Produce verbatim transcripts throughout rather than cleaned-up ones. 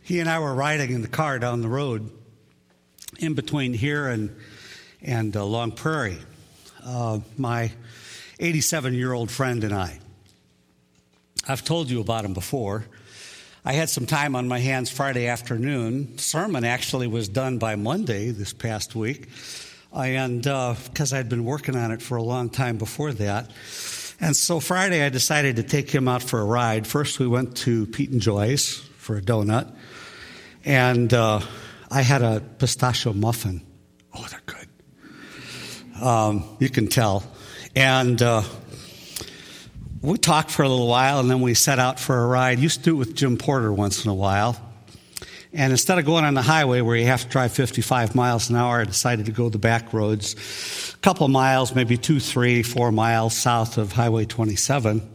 he and I were riding in the car down the road in between here and and uh, Long Prairie. Uh, my eighty-seven-year-old friend and I. I've told you about him before. I had some time on my hands Friday afternoon. Sermon actually was done by Monday this past week, and because uh, I'd been working on it for a long time before that. And so Friday I decided to take him out for a ride. First we went to Pete and Joy's for a donut, and uh, I had a pistachio muffin. Oh, they're good. Um, you can tell. And uh, we talked for a little while, and then we set out for a ride. Used to do it with Jim Porter once in a while. And instead of going on the highway where you have to drive fifty-five miles an hour, I decided to go the back roads, a couple miles, maybe two, three, four miles south of Highway twenty-seven.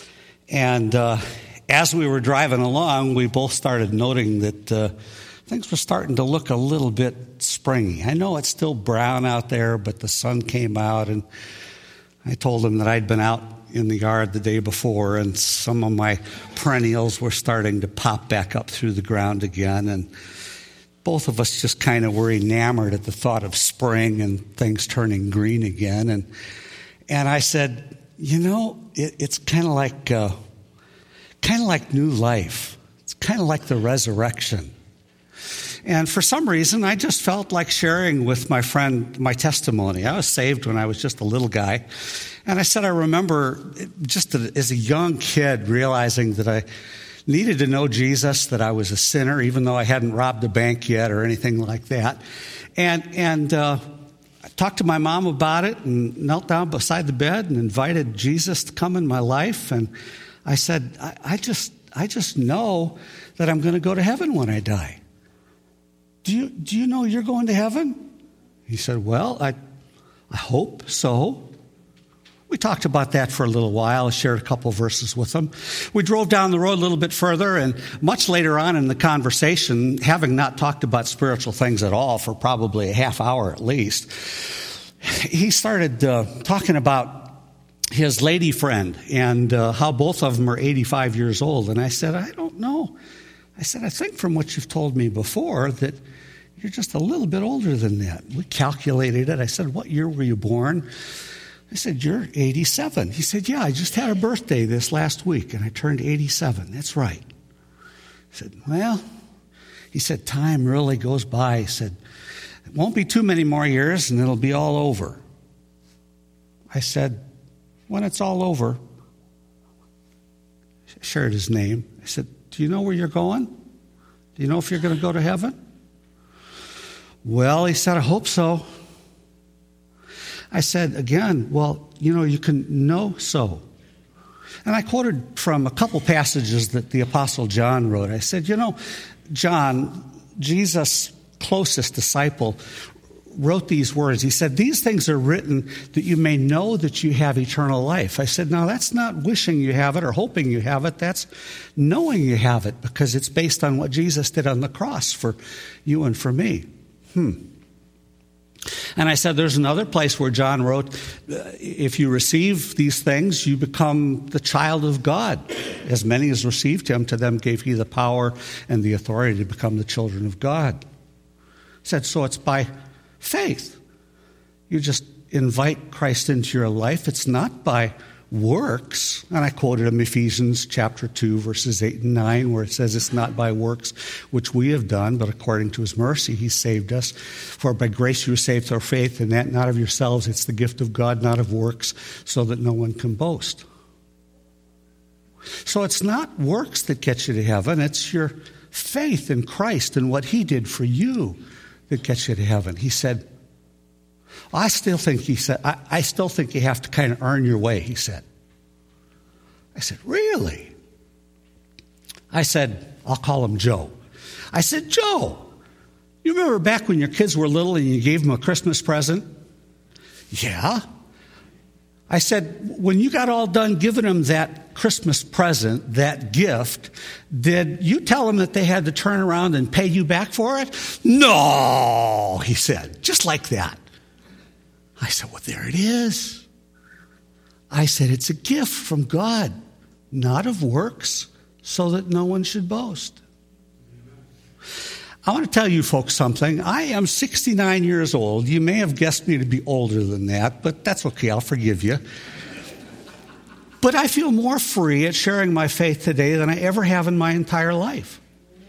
And uh, as we were driving along, we both started noting that uh, things were starting to look a little bit springy. I know it's still brown out there, but the sun came out, and I told him that I'd been out in the yard the day before, and some of my perennials were starting to pop back up through the ground again, and both of us just kind of were enamored at the thought of spring and things turning green again. And and I said, you know, it, it's kind of like uh, kind of like new life. It's kind of like the resurrection. And for some reason, I just felt like sharing with my friend my testimony. I was saved when I was just a little guy. And I said I remember just as a young kid realizing that I needed to know Jesus, that I was a sinner, even though I hadn't robbed a bank yet or anything like that. And and uh, I talked to my mom about it and knelt down beside the bed and invited Jesus to come in my life. And I said, I, I just I just know that I'm going to go to heaven when I die. Do you do you know you're going to heaven? He said, well, I I hope so. We talked about that for a little while. I shared a couple verses with him. We drove down the road a little bit further, and much later on in the conversation, having not talked about spiritual things at all for probably a half hour at least, he started uh, talking about his lady friend and uh, how both of them are eighty-five years old. And I said, I don't know. I said, I think from what you've told me before that you're just a little bit older than that. We calculated it. I said, what year were you born? I said, you're eighty-seven. He said, yeah, I just had a birthday this last week, and I turned eighty-seven. That's right. I said, well, he said, time really goes by. He said, it won't be too many more years, and it'll be all over. I said, when it's all over, I shared his name. I said, do you know where you're going? Do you know if you're going to go to heaven? Well, he said, I hope so. I said, again, well, you know, you can know so. And I quoted from a couple passages that the Apostle John wrote. I said, you know, John, Jesus' closest disciple, wrote these words. He said, these things are written that you may know that you have eternal life. I said, now that's not wishing you have it or hoping you have it. That's knowing you have it, because it's based on what Jesus did on the cross for you and for me. Hmm. And I said, there's another place where John wrote, if you receive these things, you become the child of God. As many as received him, to them gave he the power and the authority to become the children of God. I said, so it's by faith. You just invite Christ into your life. It's not by works. And I quoted him Ephesians chapter two, verses eight and nine, where it says it's not by works which we have done, but according to his mercy he saved us. For by grace you are saved through faith, and that not of yourselves. It's the gift of God, not of works, so that no one can boast. So it's not works that get you to heaven. It's your faith in Christ and what he did for you that gets you to heaven. He said, I still think he said, I, I still think you have to kind of earn your way, he said. I said, really? I said, I'll call him Joe. I said, Joe, you remember back when your kids were little and you gave them a Christmas present? Yeah. I said, when you got all done giving them that Christmas present, that gift, did you tell them that they had to turn around and pay you back for it? No, he said, just like that. I said, well, there it is. I said, it's a gift from God, not of works, so that no one should boast. I want to tell you folks something. I am sixty-nine years old. You may have guessed me to be older than that, but that's okay. I'll forgive you. But I feel more free at sharing my faith today than I ever have in my entire life.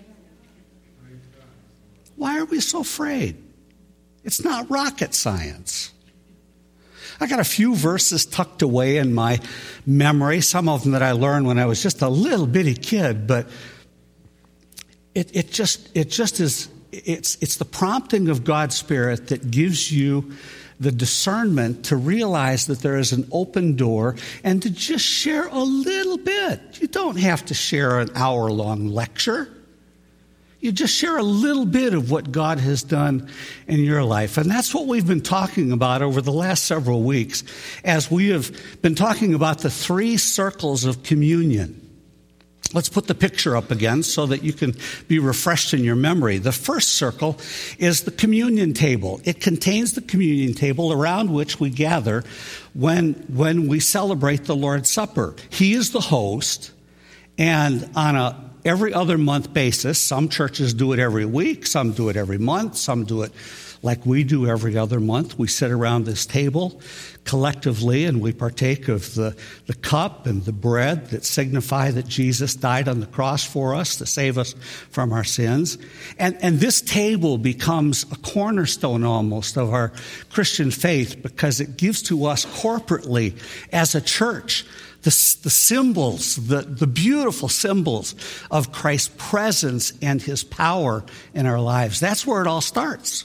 Why are we so afraid? It's not rocket science. I got a few verses tucked away in my memory, some of them that I learned when I was just a little bitty kid, but it, it just it just is it's it's the prompting of God's Spirit that gives you the discernment to realize that there is an open door and to just share a little bit. You don't have to share an hour-long lecture. You just share a little bit of what God has done in your life. And that's what we've been talking about over the last several weeks as we have been talking about the three circles of communion. Let's put the picture up again so that you can be refreshed in your memory. The first circle is the communion table. It contains the communion table around which we gather when, when we celebrate the Lord's Supper. He is the host, and on a every other month basis, some churches do it every week, some do it every month, some do it like we do every other month. We sit around this table collectively and we partake of the, the cup and the bread that signify that Jesus died on the cross for us to save us from our sins. And, and this table becomes a cornerstone almost of our Christian faith because it gives to us corporately as a church the, the symbols, the, the beautiful symbols of Christ's presence and his power in our lives. That's where it all starts.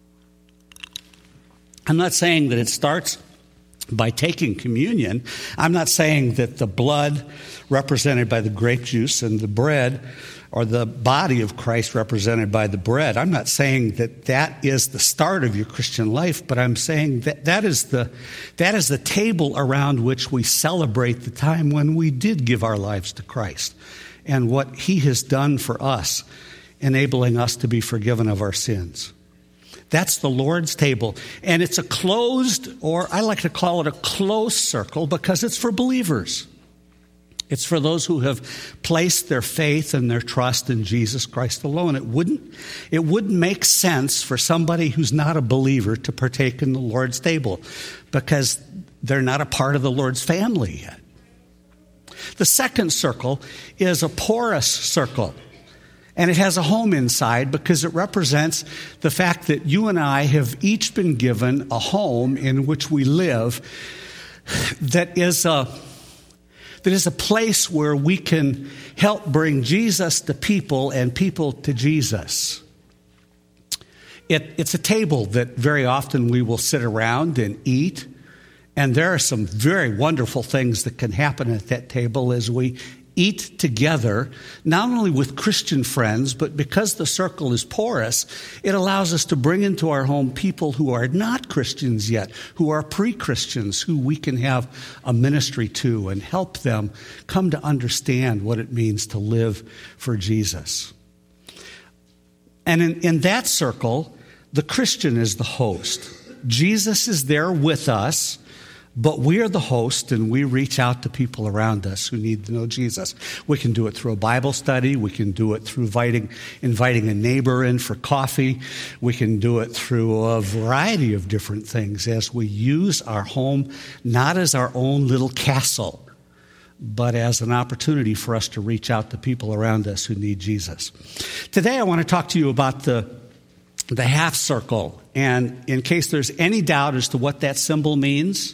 I'm not saying that it starts by taking communion. I'm not saying that the blood represented by the grape juice and the bread or the body of Christ represented by the bread. I'm not saying that that is the start of your Christian life, but I'm saying that that is the, that is the table around which we celebrate the time when we did give our lives to Christ and what he has done for us, enabling us to be forgiven of our sins. That's the Lord's table. And it's a closed, or I like to call it a closed circle because it's for believers. It's for those who have placed their faith and their trust in Jesus Christ alone. It wouldn't, it wouldn't make sense for somebody who's not a believer to partake in the Lord's table because they're not a part of the Lord's family yet. The second circle is a porous circle. And it has a home inside because it represents the fact that you and I have each been given a home in which we live that is a, that is a place where we can help bring Jesus to people and people to Jesus. It, it's a table that very often we will sit around and eat. And there are some very wonderful things that can happen at that table as we eat together, not only with Christian friends, but because the circle is porous, it allows us to bring into our home people who are not Christians yet, who are pre-Christians, who we can have a ministry to and help them come to understand what it means to live for Jesus. And in, in that circle, the Christian is the host. Jesus is there with us, but we are the host, and we reach out to people around us who need to know Jesus. We can do it through a Bible study. We can do it through inviting, inviting a neighbor in for coffee. We can do it through a variety of different things as we use our home not as our own little castle, but as an opportunity for us to reach out to people around us who need Jesus. Today I want to talk to you about the, the half circle. And in case there's any doubt as to what that symbol means,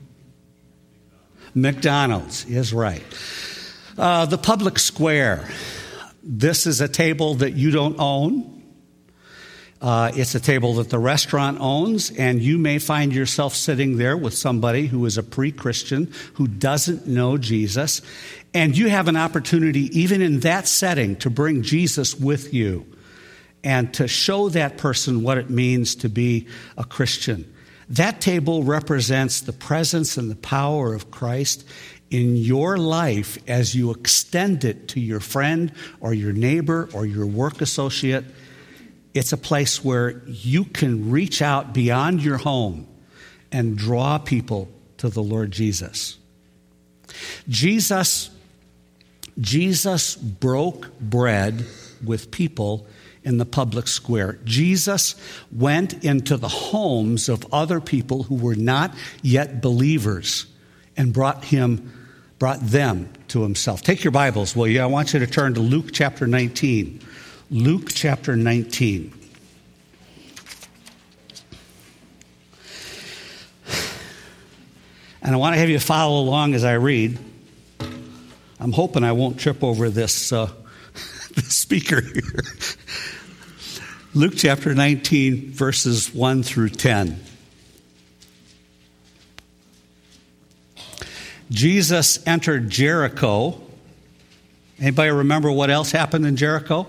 McDonald's is right. Uh, the public square. This is a table that you don't own. Uh, it's a table that the restaurant owns, and you may find yourself sitting there with somebody who is a pre-Christian, who doesn't know Jesus, and you have an opportunity, even in that setting, to bring Jesus with you and to show that person what it means to be a Christian. That table represents the presence and the power of Christ in your life as you extend it to your friend or your neighbor or your work associate. It's a place where you can reach out beyond your home and draw people to the Lord Jesus. Jesus, Jesus broke bread with people in the public square. Jesus went into the homes of other people who were not yet believers and brought him, brought them to himself. Take your Bibles, will you? I want you to turn to Luke chapter nineteen. Luke chapter nineteen. And I want to have you follow along as I read. I'm hoping I won't trip over this, uh, this speaker here. Luke chapter nineteen, verses one through ten. Jesus entered Jericho. Anybody remember what else happened in Jericho?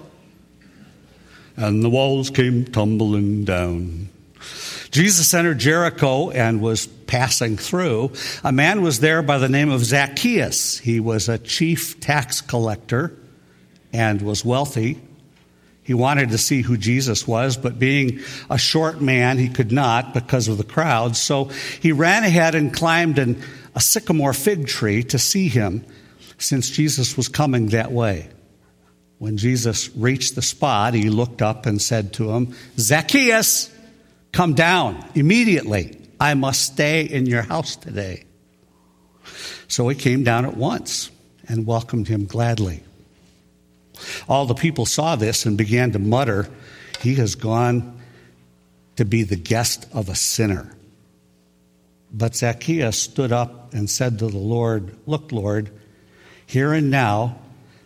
And the walls came tumbling down. Jesus entered Jericho and was passing through. A man was there by the name of Zacchaeus. He was a chief tax collector and was wealthy. He wanted to see who Jesus was, but being a short man, he could not because of the crowd. So he ran ahead and climbed an, a sycamore fig tree to see him, since Jesus was coming that way. When Jesus reached the spot, he looked up and said to him, "Zacchaeus, come down immediately. I must stay in your house today." So he came down at once and welcomed him gladly. All the people saw this and began to mutter, "He has gone to be the guest of a sinner." But Zacchaeus stood up and said to the Lord, "Look, Lord, here and now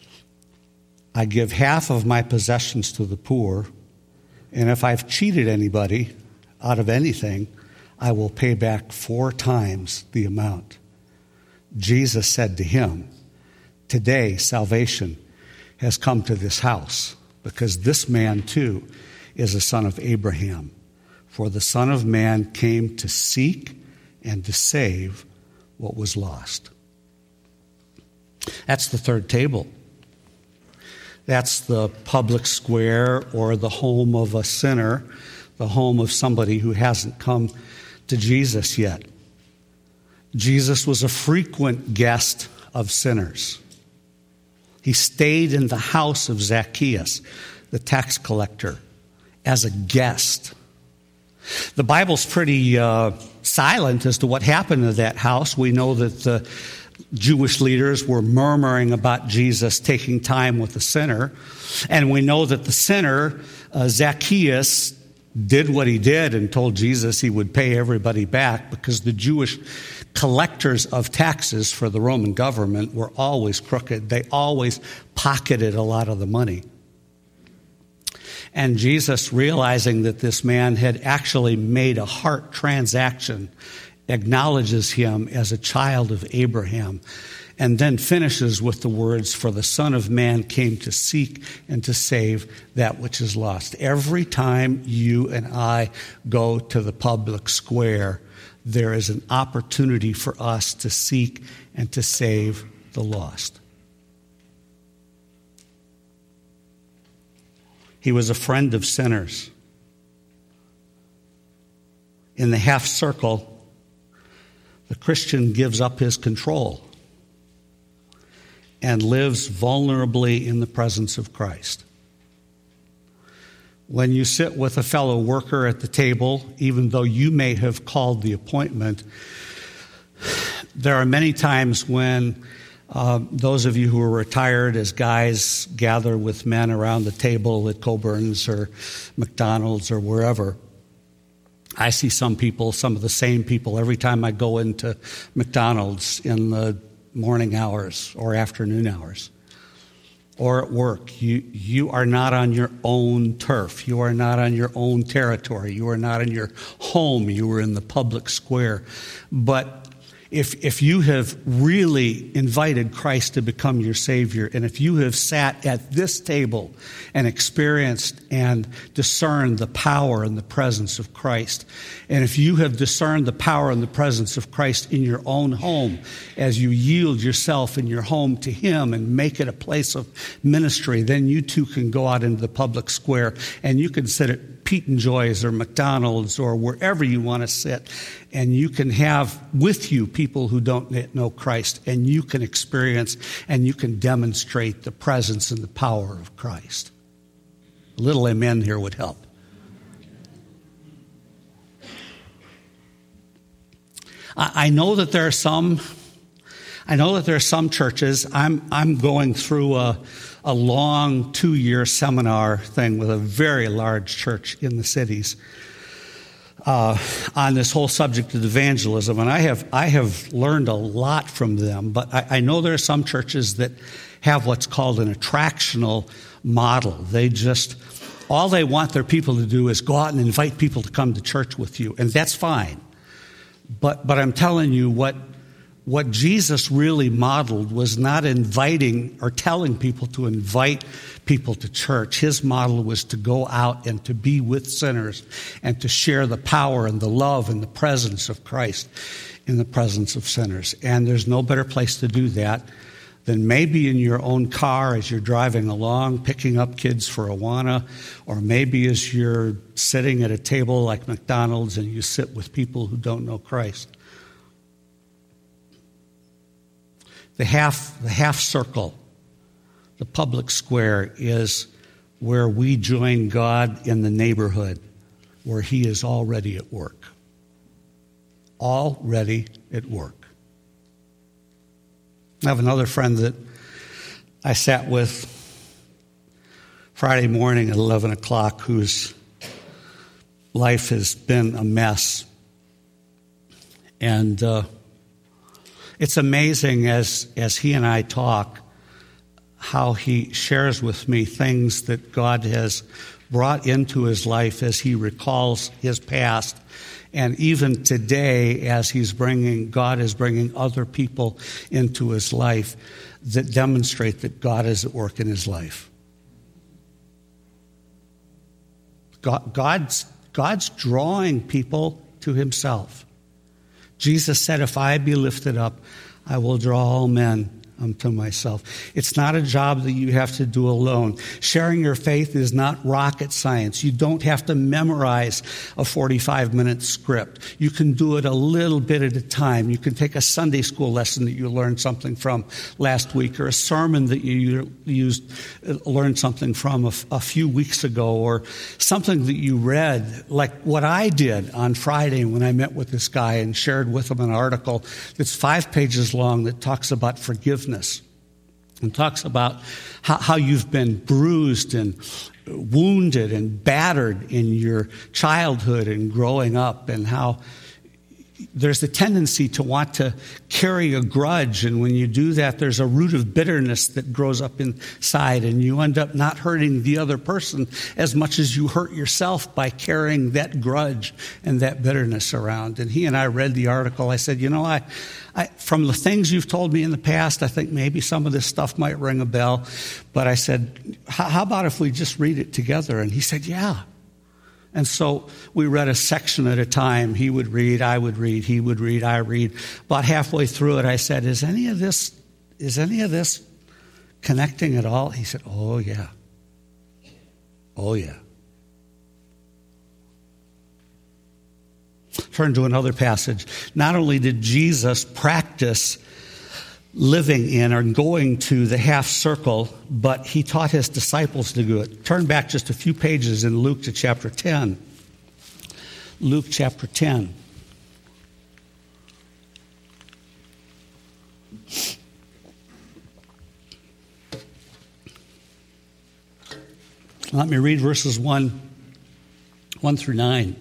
I give half of my possessions to the poor, and if I've cheated anybody out of anything, I will pay back four times the amount." Jesus said to him, "Today salvation has come to this house, because this man too is a son of Abraham. For the Son of Man came to seek and to save what was lost." That's the third table. That's the public square, or the home of a sinner, the home of somebody who hasn't come to Jesus yet. Jesus was a frequent guest of sinners. He stayed in the house of Zacchaeus, the tax collector, as a guest. The Bible's pretty uh, silent as to what happened to that house. We know that the Jewish leaders were murmuring about Jesus taking time with the sinner. And we know that the sinner, uh, Zacchaeus, did what he did and told Jesus he would pay everybody back, because the Jewish collectors of taxes for the Roman government were always crooked. They always pocketed a lot of the money. And Jesus, realizing that this man had actually made a heart transaction, acknowledges him as a child of Abraham, and then finishes with the words, "For the Son of Man came to seek and to save that which is lost." Every time you and I go to the public square, there is an opportunity for us to seek and to save the lost. He was a friend of sinners. In the half circle, the Christian gives up his control and lives vulnerably in the presence of Christ. When you sit with a fellow worker at the table, even though you may have called the appointment, there are many times when uh, those of you who are retired as guys gather with men around the table at Coburn's or McDonald's or wherever. I see some people, some of the same people, every time I go into McDonald's in the morning hours or afternoon hours. Or at work. You, you are not on your own turf. You are not on your own territory. You are not in your home. You are in the public square. But if, if you have really invited Christ to become your Savior, and if you have sat at this table and experienced and discerned the power and the presence of Christ, and if you have discerned the power and the presence of Christ in your own home, as you yield yourself in your home to Him and make it a place of ministry, then you too can go out into the public square and you can sit at Pete and Joy's or McDonald's or wherever you want to sit, and you can have with you people who don't know Christ, and you can experience and you can demonstrate the presence and the power of Christ. A little amen here would help. I, I know that there are some, I know that there are some churches. I'm I'm going through a, a long two-year seminar thing with a very large church in the cities uh, on this whole subject of evangelism, and I have I have learned a lot from them. But I, I know there are some churches that have what's called an attractional model. They just, all they want their people to do is go out and invite people to come to church with you, and that's fine. But but I'm telling you, what what Jesus really modeled was not inviting or telling people to invite people to church. His model was to go out and to be with sinners and to share the power and the love and the presence of Christ in the presence of sinners. And there's no better place to do that than maybe in your own car as you're driving along, picking up kids for Awana, or maybe as you're sitting at a table like McDonald's and you sit with people who don't know Christ. The half, the half circle, the public square, is where we join God in the neighborhood, where He is already at work. Already at work. I have another friend that I sat with Friday morning at eleven o'clock whose life has been a mess. And uh, it's amazing as, as he and I talk how he shares with me things that God has brought into his life as he recalls his past. And even today, as he's bringing, God is bringing other people into his life that demonstrate that God is at work in his life. God, God's, God's drawing people to himself. Jesus said, if I be lifted up, I will draw all men unto myself. It's not a job that you have to do alone. Sharing your faith is not rocket science. You don't have to memorize a forty-five minute script. You can do it a little bit at a time. You can take a Sunday school lesson that you learned something from last week, or a sermon that you used, learned something from a, a few weeks ago, or something that you read, like what I did on Friday when I met with this guy and shared with him an article that's five pages long that talks about forgiveness. And talks about how, how you've been bruised and wounded and battered in your childhood and growing up, and how there's a tendency to want to carry a grudge, and when you do that, there's a root of bitterness that grows up inside, and you end up not hurting the other person as much as you hurt yourself by carrying that grudge and that bitterness around. And he and I read the article. I said, you know, I, I from the things you've told me in the past, I think maybe some of this stuff might ring a bell, but I said, how about if we just read it together? And he said, yeah. And so we read a section at a time. He would read, I would read, he would read, I read. About halfway through it, I said, is any of this, is any of this connecting at all? He said, oh, yeah. Oh, yeah. Turn to another passage. Not only did Jesus practice living in or going to the half circle, but he taught his disciples to do it. Turn back just a few pages in Luke to chapter ten. Luke chapter ten. Let me read verses one, one through nine.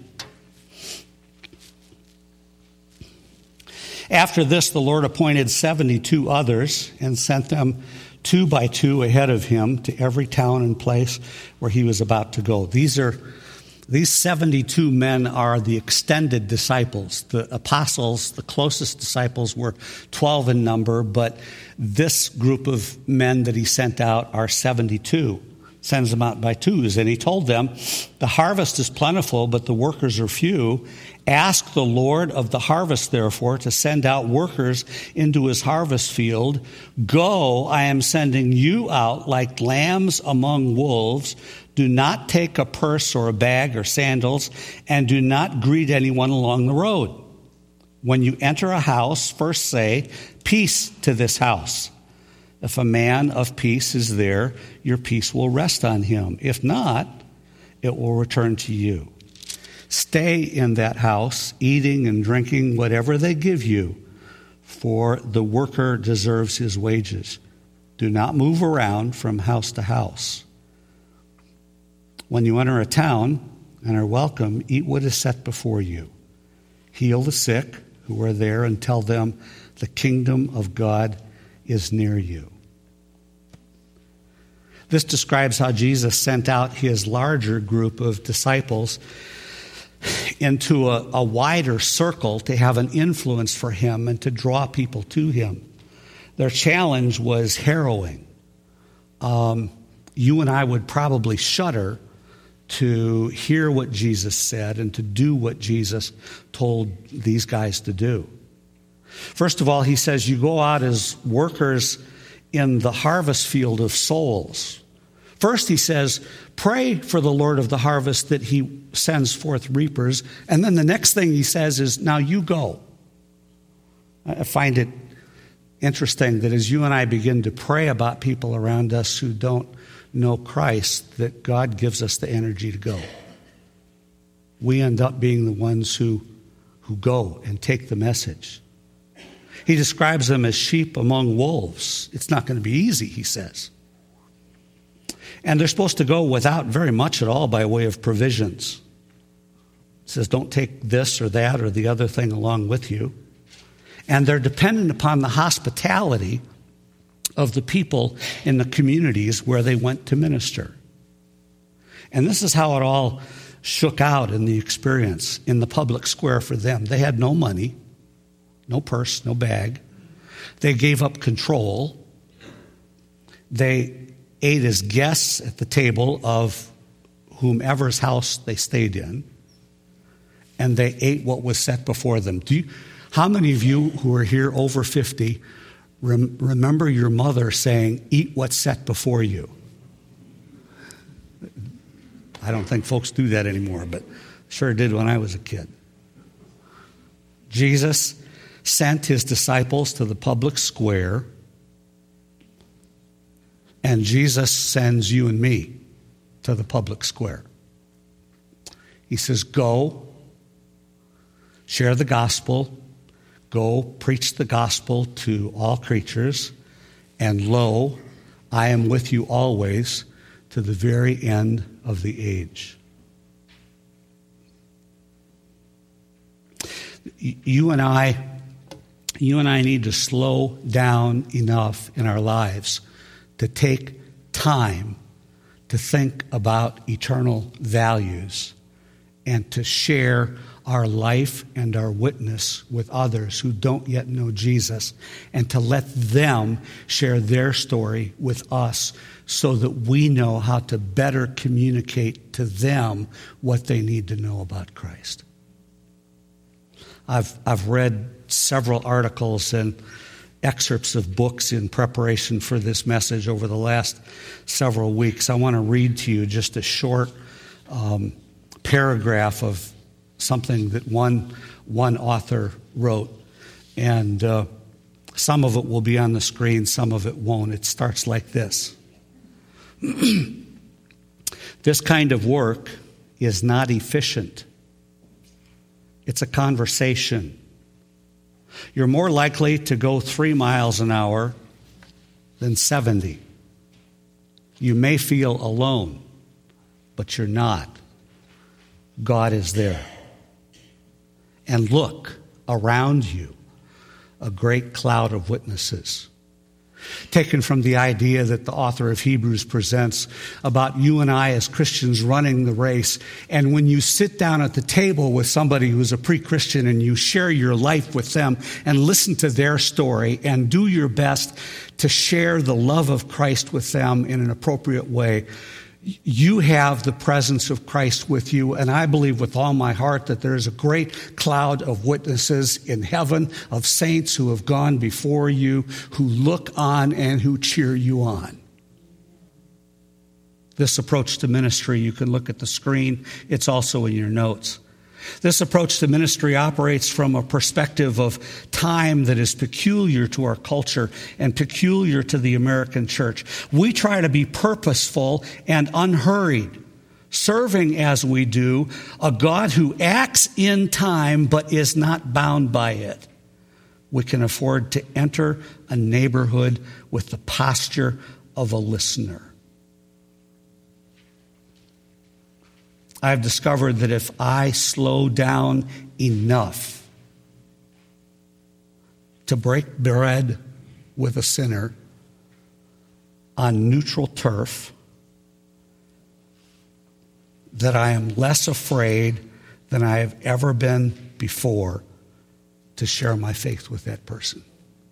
After this, the Lord appointed seventy-two others and sent them two by two ahead of him to every town and place where he was about to go. These are these seventy-two men are the extended disciples. The apostles, the closest disciples, were twelve in number, but this group of men that he sent out are seventy-two. Sends them out by twos. And he told them, the harvest is plentiful, but the workers are few. Ask the Lord of the harvest, therefore, to send out workers into his harvest field. Go, I am sending you out like lambs among wolves. Do not take a purse or a bag or sandals, and do not greet anyone along the road. When you enter a house, first say, peace to this house. If a man of peace is there, your peace will rest on him. If not, it will return to you. Stay in that house, eating and drinking whatever they give you, for the worker deserves his wages. Do not move around from house to house. When you enter a town and are welcome, eat what is set before you. Heal the sick who are there and tell them the kingdom of God is near you. This describes how Jesus sent out his larger group of disciples into a, a wider circle to have an influence for him and to draw people to him. Their challenge was harrowing. Um, you and I would probably shudder to hear what Jesus said and to do what Jesus told these guys to do. First of all, he says, you go out as workers in the harvest field of souls. First, he says, pray for the Lord of the harvest that he sends forth reapers. And then the next thing he says is, now you go. I find it interesting that as you and I begin to pray about people around us who don't know Christ, that God gives us the energy to go. We end up being the ones who, who go and take the message. He describes them as sheep among wolves. It's not going to be easy, he says. And they're supposed to go without very much at all by way of provisions. He says, don't take this or that or the other thing along with you. And they're dependent upon the hospitality of the people in the communities where they went to minister. And this is how it all shook out in the experience in the public square for them. They had no money, no purse, no bag. They gave up control. They ate as guests at the table of whomever's house they stayed in, and they ate what was set before them. Do you, how many of you who are here over fifty rem, remember your mother saying, eat what's set before you? I don't think folks do that anymore, but sure did when I was a kid. Jesus sent his disciples to the public square, and Jesus sends you and me to the public square. He says, go, share the gospel, go preach the gospel to all creatures, and lo, I am with you always to the very end of the age. You and I, you and I need to slow down enough in our lives to take time to think about eternal values and to share our life and our witness with others who don't yet know Jesus, and to let them share their story with us so that we know how to better communicate to them what they need to know about Christ. I've I've read several articles and excerpts of books in preparation for this message over the last several weeks. I want to read to you just a short um, paragraph of something that one one author wrote, and uh, some of it will be on the screen, some of it won't. It starts like this. This kind of work is not efficient. It's a conversation. You're more likely to go three miles an hour than seventy. You may feel alone, but you're not. God is there. And look around you, a great cloud of witnesses. Taken from the idea that the author of Hebrews presents about you and I as Christians running the race. And when you sit down at the table with somebody who's a pre-Christian and you share your life with them and listen to their story and do your best to share the love of Christ with them in an appropriate way, you have the presence of Christ with you, and I believe with all my heart that there is a great cloud of witnesses in heaven, of saints who have gone before you, who look on and who cheer you on. This approach to ministry, you can look at the screen. It's also in your notes. This approach to ministry operates from a perspective of time that is peculiar to our culture and peculiar to the American church. We try to be purposeful and unhurried serving as we do a God who acts in time but is not bound by it, we can afford to enter a neighborhood with the posture of a listener. I've discovered that if I slow down enough to break bread with a sinner on neutral turf, that I am less afraid than I have ever been before to share my faith with that person.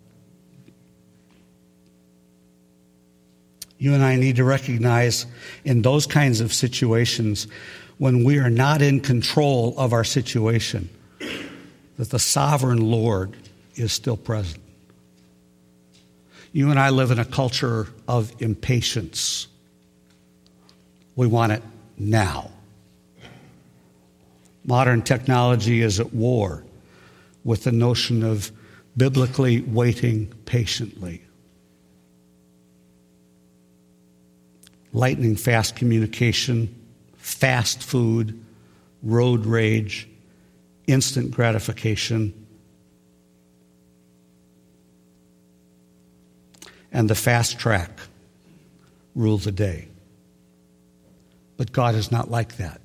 You and I need to recognize in those kinds of situations, when we are not in control of our situation, that the sovereign Lord is still present. You and I live in a culture of impatience. We want it now. Modern technology is at war with the notion of biblically waiting patiently. Lightning fast communication, fast food, road rage, instant gratification, and the fast track rule the day. But God is not like that.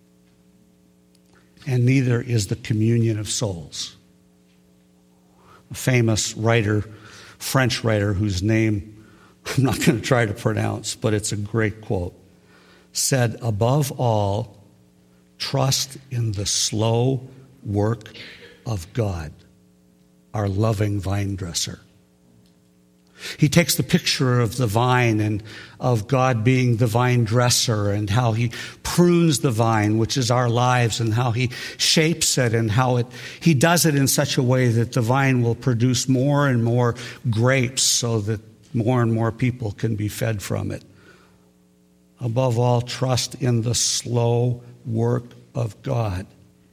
And neither is the communion of souls. A famous writer, French writer, whose name I'm not going to try to pronounce, but it's a great quote, said, above all, trust in the slow work of God, our loving vine dresser. He takes the picture of the vine and of God being the vine dresser and how he prunes the vine, which is our lives, and how he shapes it and how it he does it in such a way that the vine will produce more and more grapes so that more and more people can be fed from it. Above all, trust in the slow work of God,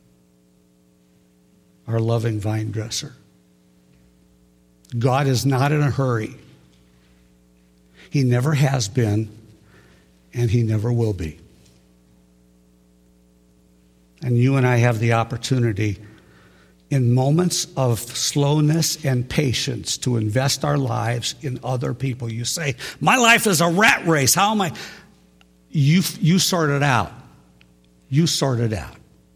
our loving vine dresser. God is not in a hurry. He never has been, and he never will be. And you and I have the opportunity in moments of slowness and patience to invest our lives in other people. You say, my life is a rat race. How am I? You, you sort it out. You sort it out.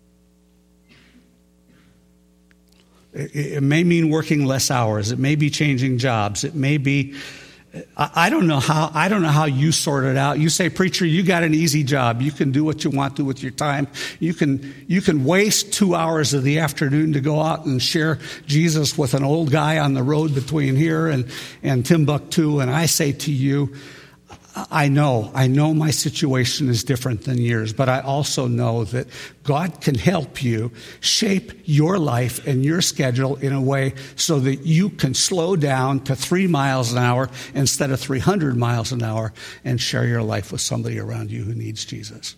It, it may mean working less hours. It may be changing jobs. It may be, I, I don't know how, I don't know how you sort it out. You say, preacher, you got an easy job. You can do what you want to with your time. You can, you can waste two hours of the afternoon to go out and share Jesus with an old guy on the road between here and, and Timbuktu. And I say to you, I know, I know my situation is different than yours, but I also know that God can help you shape your life and your schedule in a way so that you can slow down to three miles an hour instead of three hundred miles an hour and share your life with somebody around you who needs Jesus.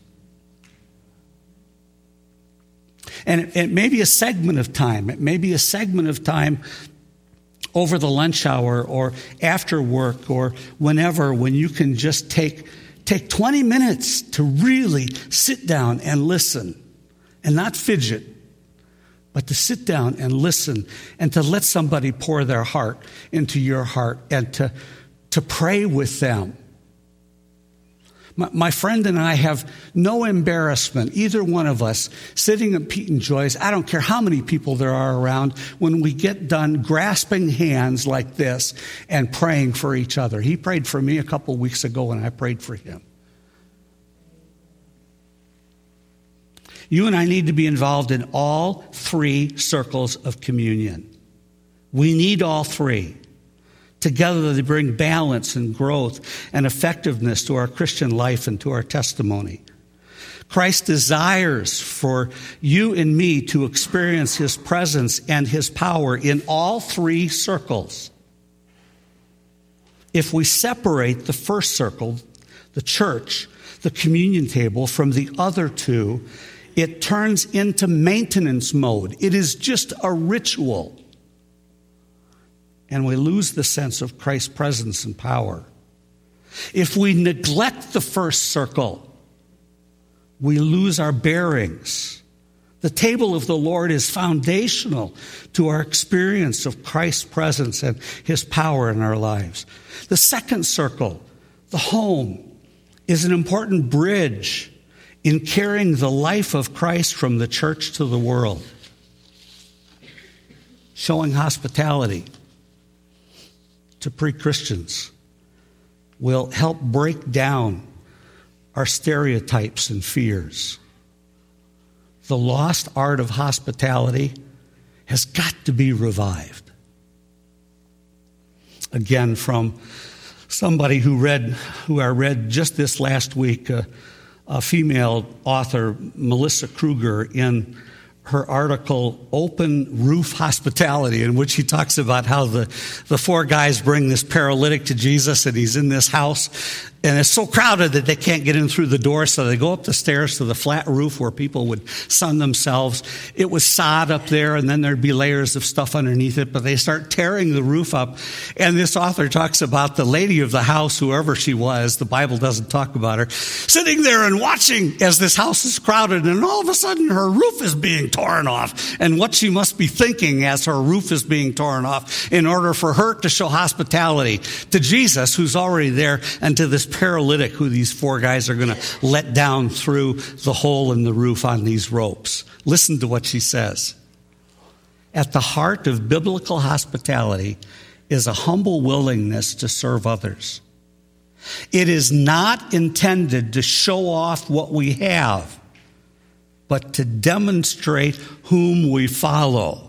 And it, it may be a segment of time. It may be a segment of time over the lunch hour or after work or whenever, when you can just take take twenty minutes to really sit down and listen and not fidget, but to sit down and listen and to let somebody pour their heart into your heart and to, to pray with them. My, my friend and I have no embarrassment, either one of us, sitting at Pete and Joy's. I don't care how many people there are around, when we get done grasping hands like this and praying for each other. He prayed for me a couple weeks ago, and I prayed for him. You and I need to be involved in all three circles of communion. We need all three. Together they bring balance and growth and effectiveness to our Christian life and to our testimony. Christ desires for you and me to experience his presence and his power in all three circles. If we separate the first circle, the church, the communion table, from the other two, it turns into maintenance mode. It is just a ritual. And we lose the sense of Christ's presence and power. If we neglect the first circle, we lose our bearings. The table of the Lord is foundational to our experience of Christ's presence and his power in our lives. The second circle, the home, is an important bridge in carrying the life of Christ from the church to the world. Showing hospitality to pre-Christians will help break down our stereotypes and fears. The lost art of hospitality has got to be revived. Again, from somebody who read, who I read just this last week, uh, a female author, Melissa Kruger, in her article, Open Roof Hospitality, in which she talks about how the, the four guys bring this paralytic to Jesus, and he's in this house, and it's so crowded that they can't get in through the door, so they go up the stairs to the flat roof where people would sun themselves. It was sod up there, and then there'd be layers of stuff underneath it, but they start tearing the roof up. And this author talks about the lady of the house, whoever she was, the Bible doesn't talk about her, sitting there and watching as this house is crowded, and all of a sudden her roof is being torn off, and what she must be thinking as her roof is being torn off in order for her to show hospitality to Jesus, who's already there, and to this paralytic who these four guys are going to let down through the hole in the roof on these ropes. Listen to what she says. At the heart of biblical hospitality is a humble willingness to serve others. It is not intended to show off what we have, but to demonstrate whom we follow.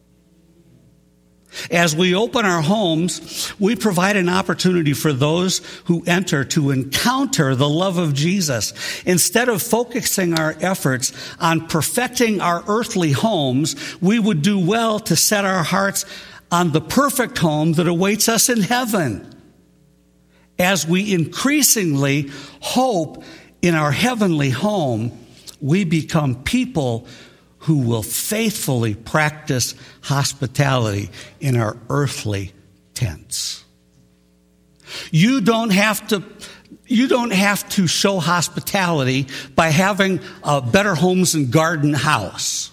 As we open our homes, we provide an opportunity for those who enter to encounter the love of Jesus. Instead of focusing our efforts on perfecting our earthly homes, we would do well to set our hearts on the perfect home that awaits us in heaven. As we increasingly hope in our heavenly home, we become people who will faithfully practice hospitality in our earthly tents. You don't have to, you don't have to show hospitality by having a Better Homes and Garden house.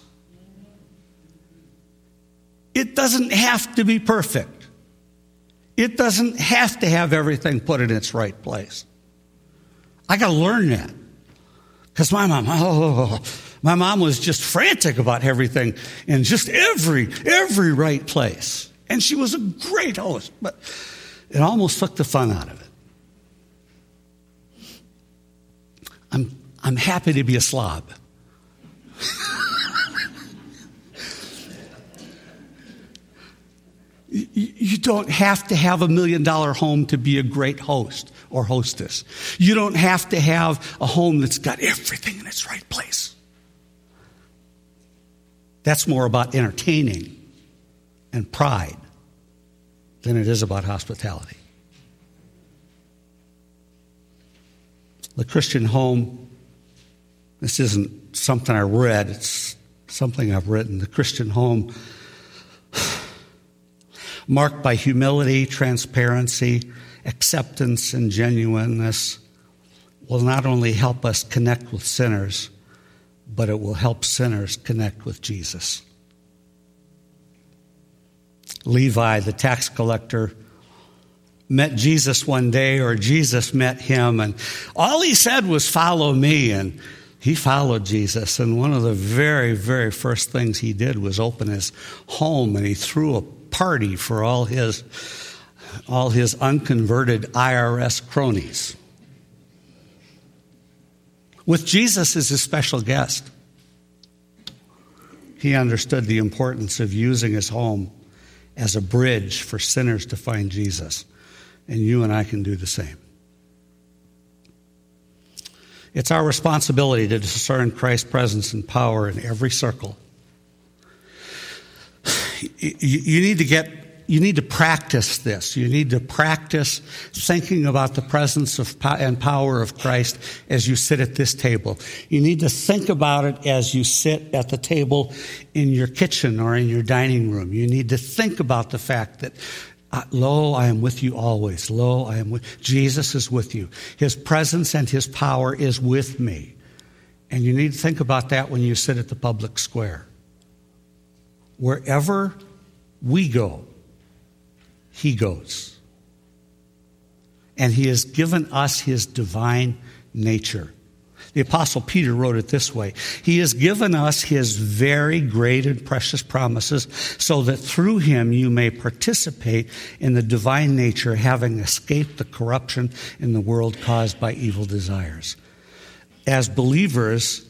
It doesn't have to be perfect. It doesn't have to have everything put in its right place. I got to learn that. Because my mom, oh, my mom was just frantic about everything in just every, every right place. And she was a great host, but it almost took the fun out of it. I'm, I'm happy to be a slob. you, you don't have to have a million dollar home to be a great host or hostess. You don't have to have a home that's got everything in its right place. That's more about entertaining and pride than it is about hospitality. The Christian home, this isn't something I read, it's something I've written. The Christian home, marked by humility, transparency, acceptance, and genuineness, will not only help us connect with sinners, but it will help sinners connect with Jesus. Levi, the tax collector, met Jesus one day, or Jesus met him, and all he said was, "Follow me," and he followed Jesus. And one of the very, very first things he did was open his home, and he threw a party for all his all his unconverted I R S cronies. With Jesus as his special guest, he understood the importance of using his home as a bridge for sinners to find Jesus. And you and I can do the same. It's our responsibility to discern Christ's presence and power in every circle. You need to get You need to practice this. You need to practice thinking about the presence of and power of Christ as you sit at this table. You need to think about it as you sit at the table in your kitchen or in your dining room. You need to think about the fact that, uh, lo, I am with you always. Lo, I am with Jesus is with you. His presence and his power is with me. And you need to think about that when you sit at the public square. Wherever we go, he goes. And he has given us his divine nature. The Apostle Peter wrote it this way: he has given us his very great and precious promises, so that through him you may participate in the divine nature, having escaped the corruption in the world caused by evil desires. As believers,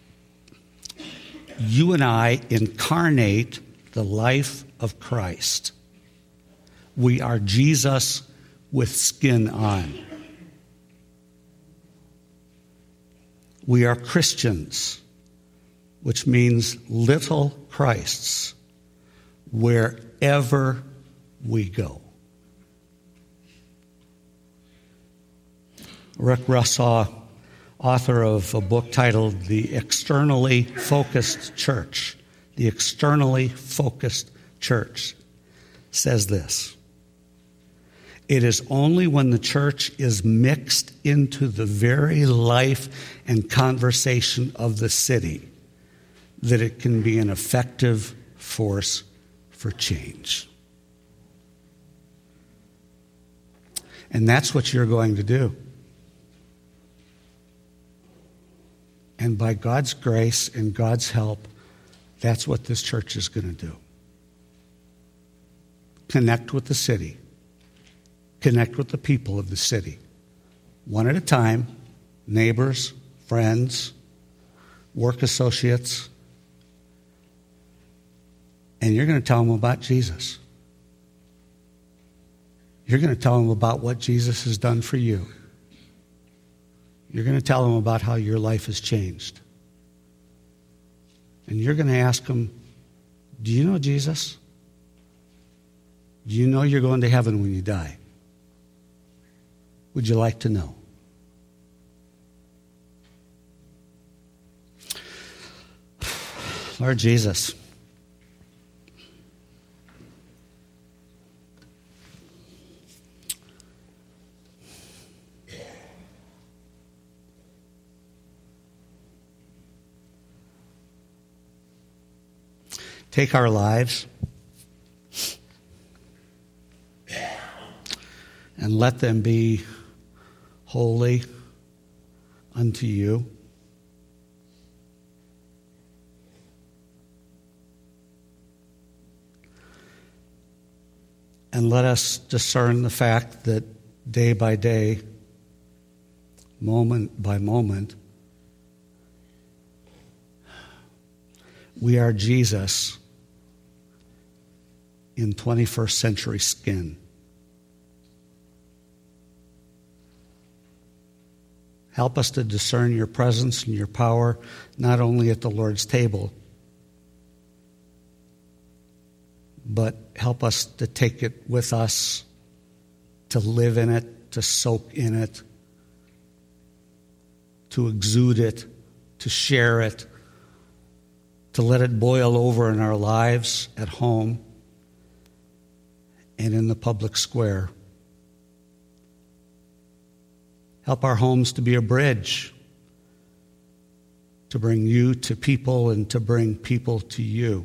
you and I incarnate the life of Christ. We are Jesus with skin on. We are Christians, which means little Christs, wherever we go. Rick Russaw, author of a book titled The Externally Focused Church, The Externally Focused Church, says this: it is only when the church is mixed into the very life and conversation of the city that it can be an effective force for change. And that's what you're going to do. And by God's grace and God's help, that's what this church is going to do. Connect with the city. Connect with the people of the city. One at a time, neighbors, friends, work associates. And you're going to tell them about Jesus. You're going to tell them about what Jesus has done for you. You're going to tell them about how your life has changed. And you're going to ask them, do you know Jesus? Do you know you're going to heaven when you die? Would you like to know? Lord Jesus, take our lives and let them be holy unto you. And let us discern the fact that day by day, moment by moment, we are Jesus in twenty-first century skin. Help us to discern your presence and your power, not only at the Lord's table, but help us to take it with us, to live in it, to soak in it, to exude it, to share it, to let it boil over in our lives at home and in the public square. Help our homes to be a bridge to bring you to people and to bring people to you.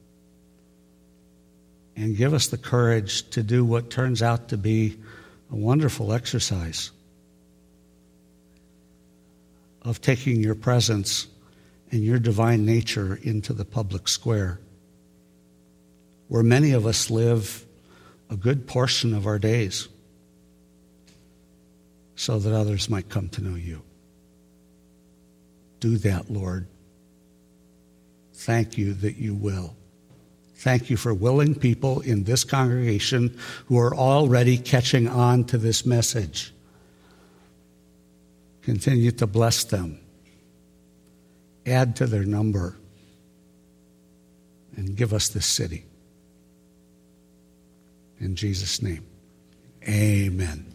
And give us the courage to do what turns out to be a wonderful exercise of taking your presence and your divine nature into the public square, where many of us live a good portion of our days, so that others might come to know you. Do that, Lord. Thank you that you will. Thank you for willing people in this congregation who are already catching on to this message. Continue to bless them. Add to their number. And give us this city. In Jesus' name, amen.